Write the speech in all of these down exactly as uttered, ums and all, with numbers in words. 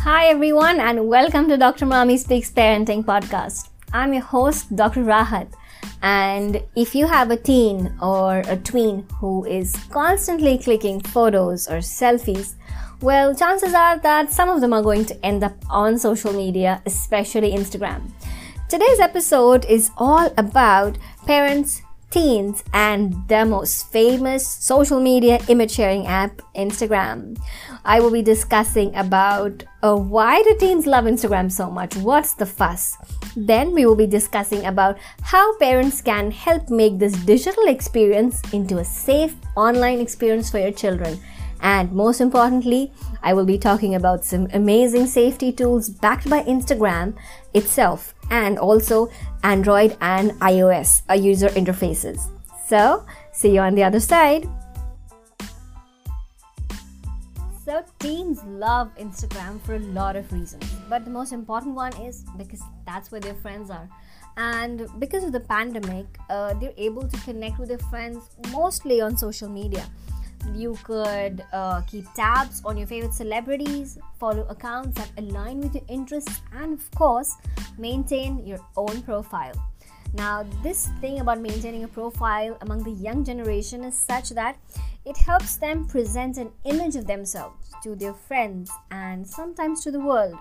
Hi everyone and welcome to Doctor Mommy Speaks Parenting Podcast. I'm your host Doctor Rahat, and if you have a teen or a tween who is constantly clicking photos or selfies, well, chances are that some of them are going to end up on social media, especially Instagram. Today's episode is all about parents, teens, and their most famous social media image sharing app, Instagram. I will be discussing about uh, why do teens love Instagram so much? What's the fuss? Then we will be discussing about how parents can help make this digital experience into a safe online experience for your children. And most importantly, I will be talking about some amazing safety tools backed by Instagram itself and also Android and iOS uh, user interfaces. So, see you on the other side. So, teens love Instagram for a lot of reasons, but the most important one is because that's where their friends are. And because of the pandemic, uh, they're able to connect with their friends mostly on social media. You could uh, keep tabs on your favorite celebrities, follow accounts that align with your interests, and of course, maintain your own profile. Now, this thing about maintaining a profile among the young generation is such that it helps them present an image of themselves to their friends and sometimes to the world.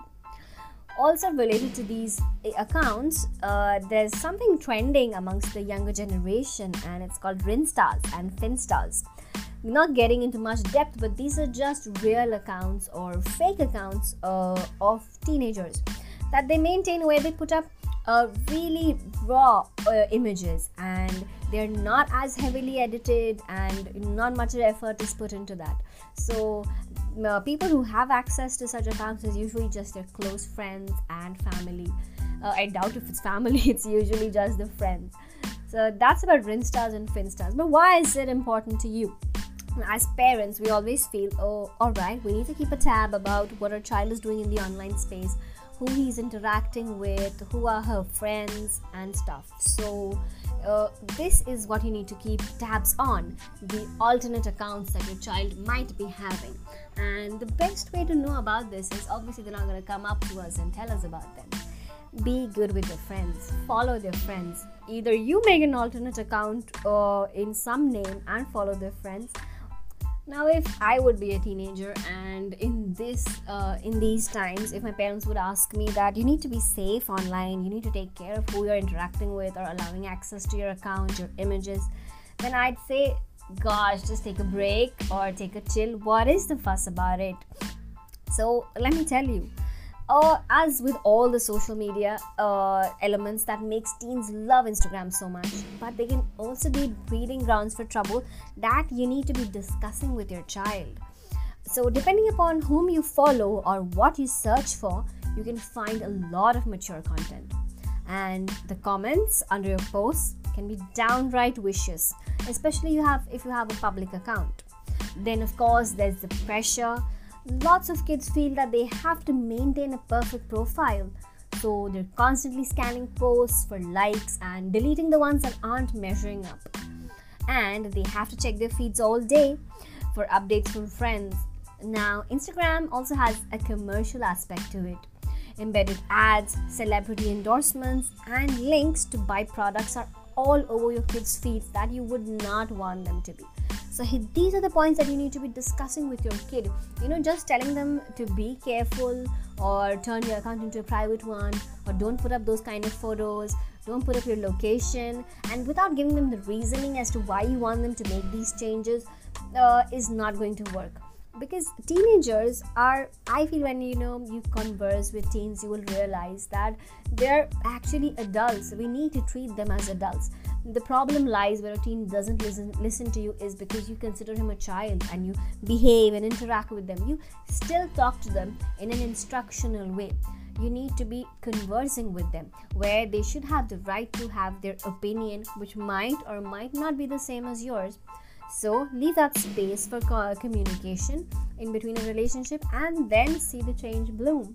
Also related to these accounts, uh, there's something trending amongst the younger generation, and it's called Rinstars and Finstars. Not getting into much depth, but these are just real accounts or fake accounts uh, of teenagers that they maintain, where they put up uh, really raw uh, images, and they're not as heavily edited and not much effort is put into that. So uh, people who have access to such accounts is usually just their close friends and family. uh, I doubt if it's family, it's usually just the friends. So that's about Rinstars and Finstars. But why is it important to you? As parents, we always feel, oh, alright, we need to keep a tab about what our child is doing in the online space, who he's interacting with, who are her friends and stuff. So uh, this is what you need to keep tabs on, the alternate accounts that your child might be having. And the best way to know about this is obviously they're not going to come up to us and tell us about them. Be good with your friends, follow their friends. Either you make an alternate account uh, in some name and follow their friends. Now, if I would be a teenager and in this, uh, in these times, if my parents would ask me that you need to be safe online, you need to take care of who you're interacting with or allowing access to your account, your images, then I'd say, gosh, just take a break or take a chill. What is the fuss about it? So let me tell you. Uh, as with all the social media uh, elements that makes teens love Instagram so much, but they can also be breeding grounds for trouble that you need to be discussing with your child. So depending upon whom you follow or what you search for, you can find a lot of mature content. And the comments under your posts can be downright vicious, especially you have if you have a public account. Then of course there's the pressure. Lots of kids feel that they have to maintain a perfect profile, so they're constantly scanning posts for likes and deleting the ones that aren't measuring up. And they have to check their feeds all day for updates from friends. Now, Instagram also has a commercial aspect to it. Embedded ads, celebrity endorsements, and links to buy products are all over your kids' feeds that you would not want them to be. So these are the points that you need to be discussing with your kid. You know, just telling them to be careful or turn your account into a private one, or don't put up those kind of photos, don't put up your location, and without giving them the reasoning as to why you want them to make these changes uh, is not going to work. Because teenagers are, I feel when you know you converse with teens, you will realize that they're actually adults. We need to treat them as adults. The problem lies where a teen doesn't listen listen to you is because you consider him a child and you behave and interact with them. You still talk to them in an instructional way. You need to be conversing with them where they should have the right to have their opinion, which might or might not be the same as yours. So leave that space for communication in between a relationship and then see the change bloom.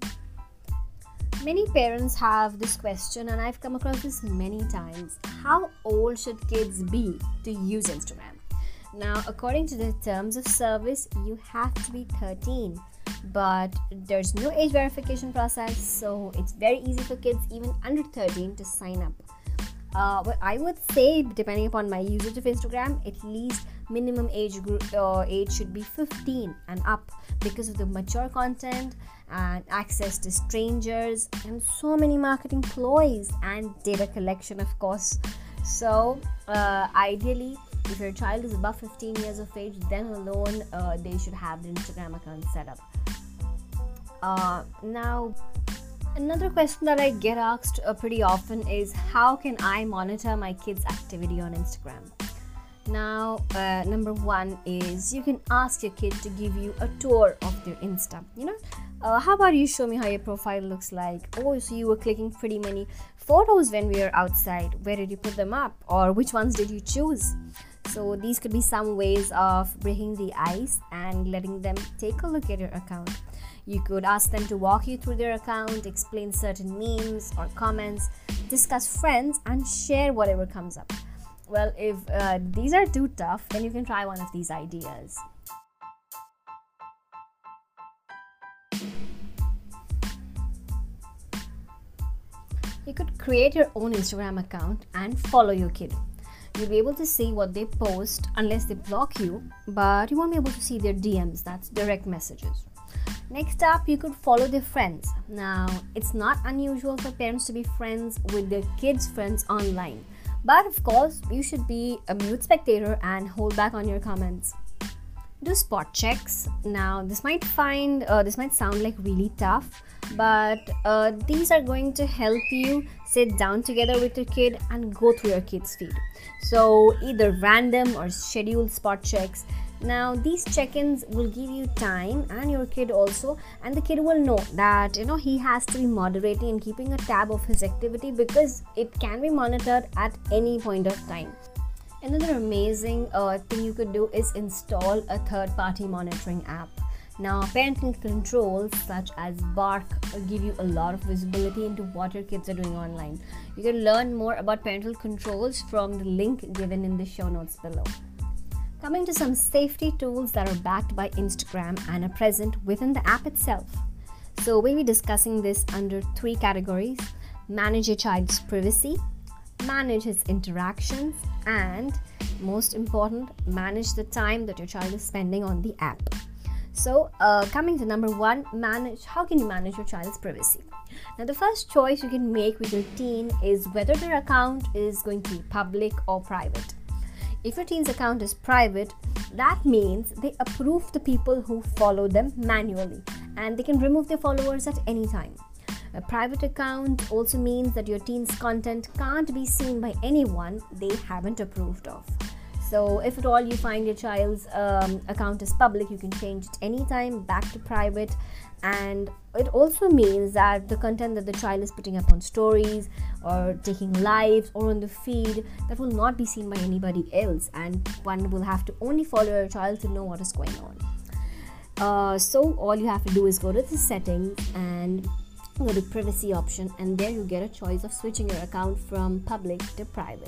Many parents have this question, and I've come across this many times. How old should kids be to use Instagram? Now, according to the terms of service, you have to be thirteen, but there's no age verification process, so it's very easy for kids even under thirteen to sign up. Uh, but I would say, depending upon my usage of Instagram, at least minimum age group uh, age should be fifteen and up, because of the mature content and access to strangers and so many marketing ploys and data collection, of course. So uh, ideally, if your child is above fifteen years of age, then alone uh, they should have the Instagram account set up. Uh, now, another question that I get asked uh, pretty often is, how can I monitor my kids' activity on Instagram? Now, uh, number one is you can ask your kid to give you a tour of their Insta. You know, uh, how about you show me how your profile looks like? Oh, so you were clicking pretty many photos when we were outside. Where did you put them up? Or which ones did you choose? So these could be some ways of breaking the ice and letting them take a look at your account. You could ask them to walk you through their account, explain certain memes or comments, discuss friends, and share whatever comes up. Well, if uh, these are too tough, then you can try one of these ideas. You could create your own Instagram account and follow your kid. You'll be able to see what they post unless they block you, but you won't be able to see their D Ms, that's direct messages. Next up, you could follow their friends. Now, it's not unusual for parents to be friends with their kids' friends online. But of course, you should be a mute spectator and hold back on your comments. Do spot checks. Now, this might find uh, this might sound like really tough, but uh, these are going to help you sit down together with your kid and go through your kid's feed. So either random or scheduled spot checks. Now, these check-ins will give you time and your kid also, and the kid will know that, you know, he has to be moderating and keeping a tab of his activity, because it can be monitored at any point of time. Another amazing uh, thing you could do is install a third-party monitoring app. Now, parental controls such as Bark give you a lot of visibility into what your kids are doing online. You can learn more about parental controls from the link given in the show notes below. Coming to some safety tools that are backed by Instagram and are present within the app itself. So we'll be discussing this under three categories: manage your child's privacy, manage his interactions, and most important, manage the time that your child is spending on the app. So uh, coming to number one, manage. How can you manage your child's privacy? Now, the first choice you can make with your teen is whether their account is going to be public or private. If your teen's account is private, that means they approve the people who follow them manually, and they can remove their followers at any time. A private account also means that your teen's content can't be seen by anyone they haven't approved of. So if at all you find your child's um, account is public, you can change it anytime back to private. And it also means that the content that the child is putting up on stories or taking lives or on the feed, that will not be seen by anybody else, and one will have to only follow your child to know what is going on. Uh, so all you have to do is go to the settings and go to privacy option, and there you get a choice of switching your account from public to private.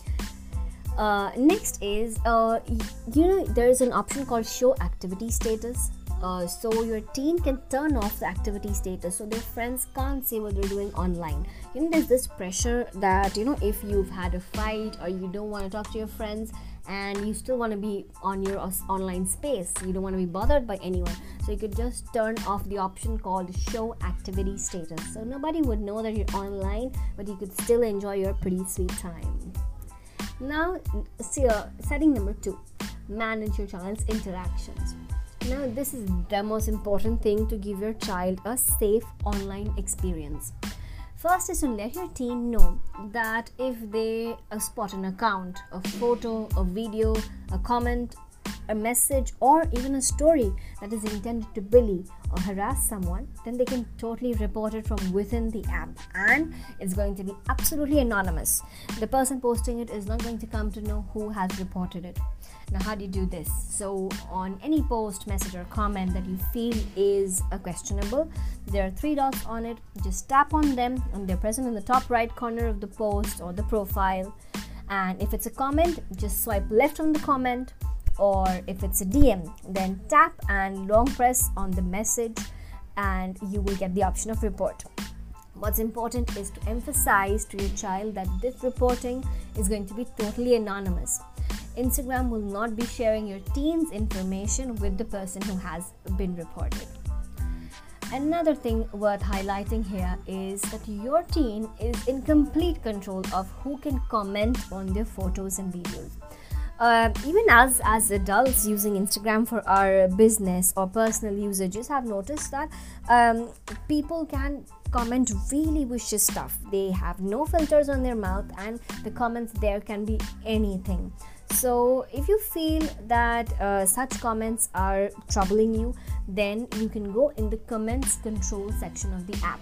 Uh, next is, uh, you know, there is an option called show activity status. Uh, so your teen can turn off the activity status so their friends can't see what they're doing online. You know, there's this pressure that, you know, if you've had a fight or you don't want to talk to your friends and you still want to be on your online space, you don't want to be bothered by anyone, so you could just turn off the option called show activity status. So nobody would know that you're online, but you could still enjoy your pretty sweet time. Now, see, uh, setting number two, manage your child's interactions. Now, this is the most important thing to give your child a safe online experience. First is to let your teen know that if they uh, spot an account, a photo, a video, a comment, a message, or even a story that is intended to bully or harass someone, then they can totally report it from within the app, and it's going to be absolutely anonymous. The person posting it is not going to come to know who has reported it. Now, how do you do this? So on any post, message, or comment that you feel is a questionable, there are three dots on it. Just tap on them, and they're present in the top right corner of the post or the profile. And if it's a comment, just swipe left on the comment, or if it's a D M, then tap and long press on the message and you will get the option of report. What's important is to emphasize to your child that this reporting is going to be totally anonymous. Instagram will not be sharing your teen's information with the person who has been reported. Another thing worth highlighting here is that your teen is in complete control of who can comment on their photos and videos. Uh, even as as adults using Instagram for our business or personal usages, have noticed that um, people can comment really vicious stuff. They have no filters on their mouth, and the comments there can be anything. So if you feel that uh, such comments are troubling you, then you can go in the comments control section of the app.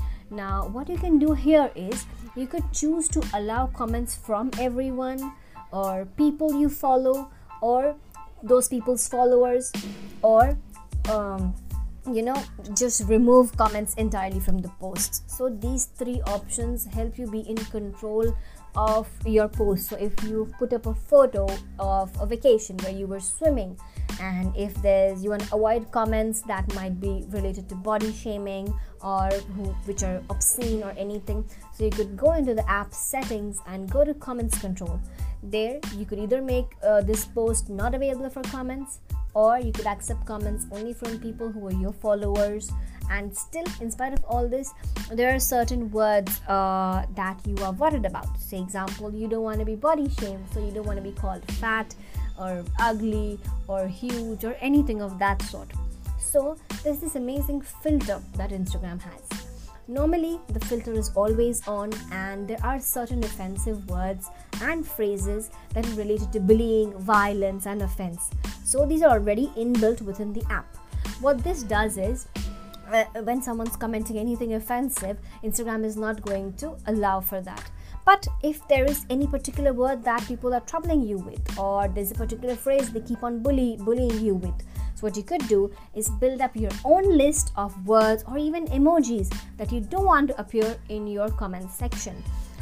Now what you can do here is you could choose to allow comments from everyone, or people you follow, or those people's followers, or um, you know, just remove comments entirely from the posts. So these three options help you be in control of your post. So if you put up a photo of a vacation where you were swimming, and if there's, you want to avoid comments that might be related to body shaming or who, which are obscene or anything, so you could go into the app settings and go to comments control. There you could either make uh, this post not available for comments, or you could accept comments only from people who are your followers. And still, in spite of all this, there are certain words uh, that you are worried about. Say example, you don't want to be body shamed, so you don't want to be called fat or ugly or huge or anything of that sort. So there's this amazing filter that Instagram has. Normally the filter is always on, and there are certain offensive words and phrases that are related to bullying, violence and offense. So these are already inbuilt within the app. What this does is, uh, when someone's commenting anything offensive, Instagram is not going to allow for that. But if there is any particular word that people are troubling you with, or there's a particular phrase they keep on bully, bullying you with, so what you could do is build up your own list of words or even emojis that you don't want to appear in your comment section.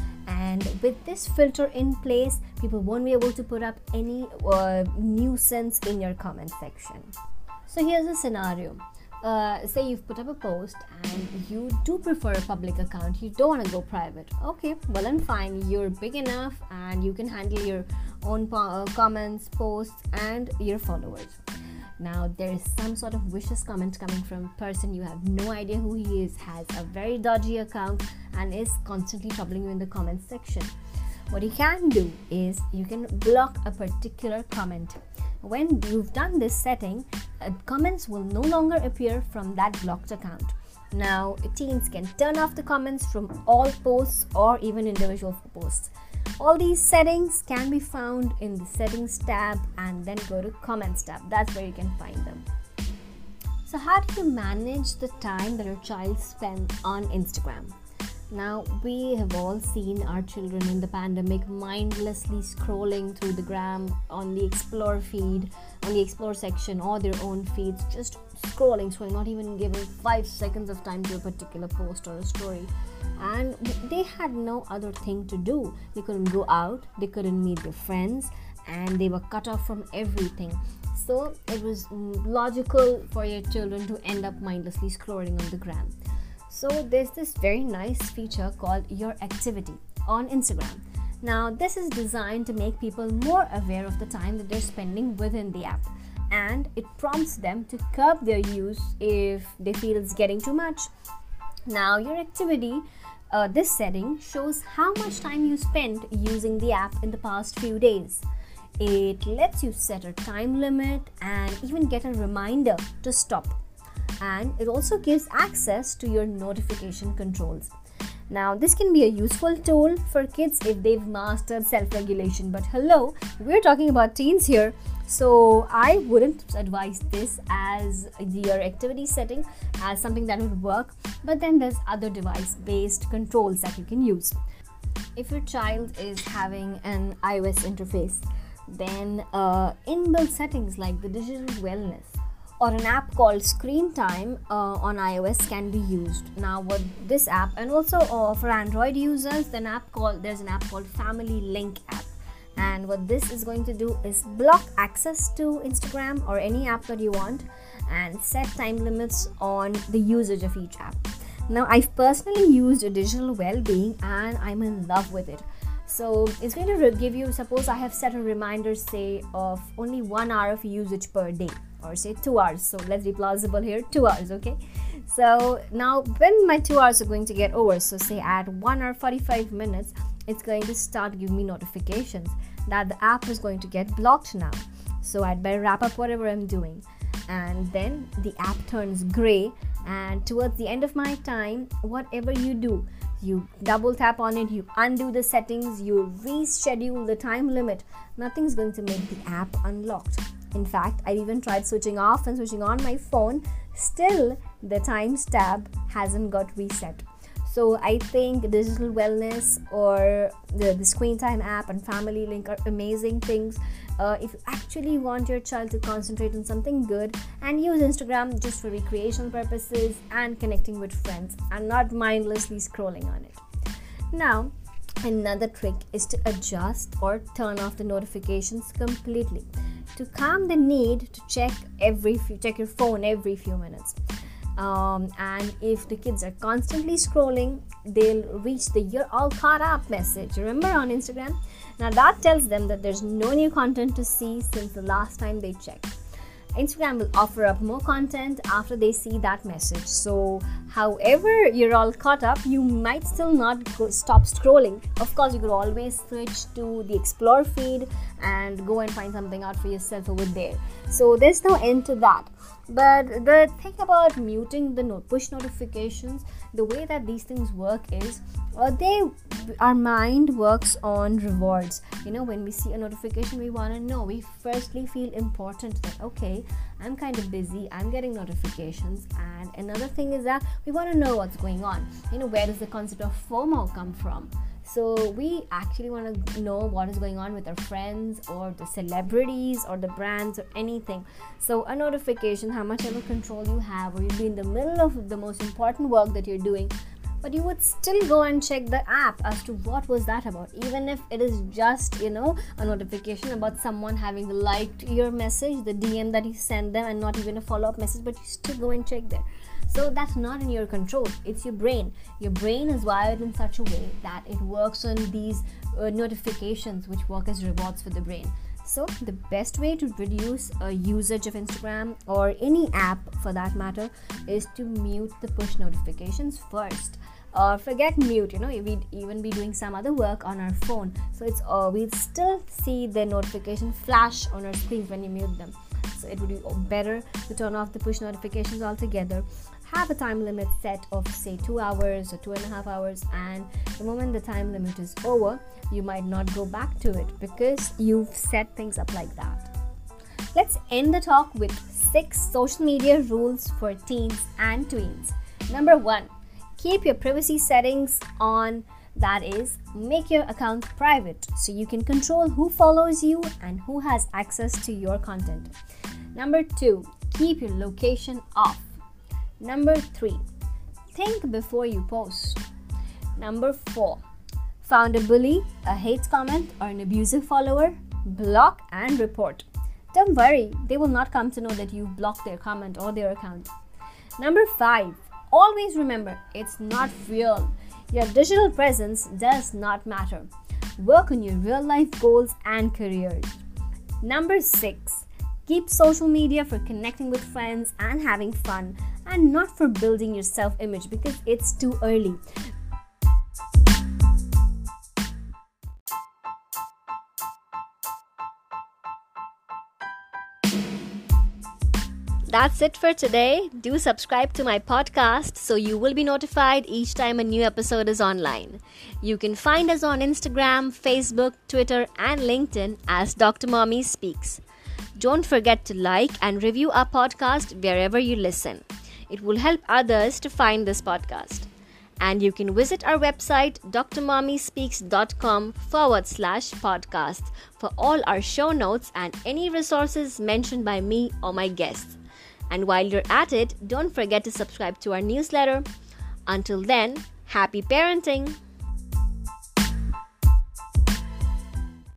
And with this filter in place, people won't be able to put up any uh, nuisance in your comment section. So here's a scenario. Uh, say you've put up a post and you do prefer a public account, you don't want to go private. Okay, well and fine, you're big enough and you can handle your own po- uh, comments, posts and your followers. Now there is some sort of vicious comment coming from a person you have no idea who he is, has a very dodgy account and is constantly troubling you in the comment section. What you can do is you can block a particular comment. When you've done this setting, uh, comments will no longer appear from that blocked account. Now teens can turn off the comments from all posts or even individual posts. All these settings can be found in the settings tab, and then go to comments tab. That's where you can find them. So how do you manage the time that your child spends on Instagram? Now we have all seen our children in the pandemic mindlessly scrolling through the gram, on the explore feed, on the explore section or their own feeds, just scrolling, so not even giving five seconds of time to a particular post or a story. And they had no other thing to do. They couldn't go out, they couldn't meet their friends, and they were cut off from everything. So it was logical for your children to end up mindlessly scrolling on the gram. So there's this very nice feature called Your Activity on Instagram. Now this is designed to make people more aware of the time that they're spending within the app, and it prompts them to curb their use if they feel it's getting too much. Now Your Activity, uh, this setting shows how much time you spent using the app in the past few days. It lets you set a time limit and even get a reminder to stop. And it also gives access to your notification controls. Now this can be a useful tool for kids if they've mastered self-regulation, but hello, we're talking about teens here, so I wouldn't advise this as your activity setting as something that would work. But then there's other device-based controls that you can use. If your child is having an iOS interface, then uh, inbuilt settings like the digital wellness or an app called Screen Time uh, on iOS can be used. Now what this app, and also uh, for Android users, an app called there's an app called Family Link app, And what this is going to do is block access to Instagram or any app that you want and set time limits on the usage of each app. Now, I've personally used Digital Wellbeing and I'm in love with it. So it's going to give you, suppose I have set a reminder, say, of only one hour of usage per day, or say two hours. So let's be plausible here, two hours, okay? So now when my two hours are going to get over, so say at one hour forty-five minutes, it's going to start giving me notifications that the app is going to get blocked now. So I'd better wrap up whatever I'm doing. And then the app turns gray, and towards the end of my time, whatever you do, you double tap on it, you undo the settings, you reschedule the time limit, nothing's going to make the app unlocked. In fact, I even tried switching off and switching on my phone, still the times tab hasn't got reset. So I think Digital Wellness or the, the Screen Time app and Family Link are amazing things. Uh, if you actually want your child to concentrate on something good, and use Instagram just for recreational purposes and connecting with friends and not mindlessly scrolling on it. Now, another trick is to adjust or turn off the notifications completely to calm the need to check every few, check your phone every few minutes. Um, and if the kids are constantly scrolling, they'll reach the "you're all caught up" message, remember, on Instagram. Now that tells them that there's no new content to see since the last time they checked. Instagram will offer up more content after they see that message. So however you're all caught up, you might still not go, stop scrolling. Of course, you could always switch to the explore feed and go and find something out for yourself over there. So there's no end to that. But the thing about muting the no- push notifications, the way that these things work is uh, they our mind works on rewards. You know, when we see a notification, we want to know. We firstly feel important that, okay, I'm kind of busy, I'm getting notifications. And another thing is that we want to know what's going on. You know, where does the concept of FOMO come from? So we actually want to know what is going on with our friends or the celebrities or the brands or anything. So a notification, how much ever control you have, or you'll be in the middle of the most important work that you're doing, but you would still go and check the app as to what was that about, even if it is just, you know, a notification about someone having liked your message, the D M that you sent them, and not even a follow-up message, but you still go and check there. So that's not in your control. It's your brain. Your brain is wired in such a way that it works on these uh, notifications, which work as rewards for the brain. So the best way to reduce a usage of Instagram or any app for that matter is to mute the push notifications first. Or uh, forget mute, you know, we'd even be doing some other work on our phone. So it's uh, we'll still see the notification flash on our screens when you mute them. So it would be better to turn off the push notifications altogether. Have a time limit set of say two hours or two and a half hours, and the moment the time limit is over, you might not go back to it because you've set things up like that. Let's end the talk with six social media rules for teens and tweens. Number one, keep your privacy settings on. That is, make your account private so you can control who follows you and who has access to your content. Number two, keep your location off. Number three, think before you post. Number four, found a bully, a hate comment, or an abusive follower, block and report. Don't worry, they will not come to know that you've blocked their comment or their account. Number five, always remember, it's not real. Your digital presence does not matter. Work on your real life goals and careers. Number six, keep social media for connecting with friends and having fun, and not for building your self-image because it's too early. That's it for today. Do subscribe to my podcast so you will be notified each time a new episode is online. You can find us on Instagram, Facebook, Twitter, and LinkedIn as Doctor Mommy Speaks. Don't forget to like and review our podcast wherever you listen. It will help others to find this podcast. And you can visit our website drmommyspeaks.com forward slash podcast for all our show notes and any resources mentioned by me or my guests. And while you're at it, don't forget to subscribe to our newsletter. Until then, happy parenting!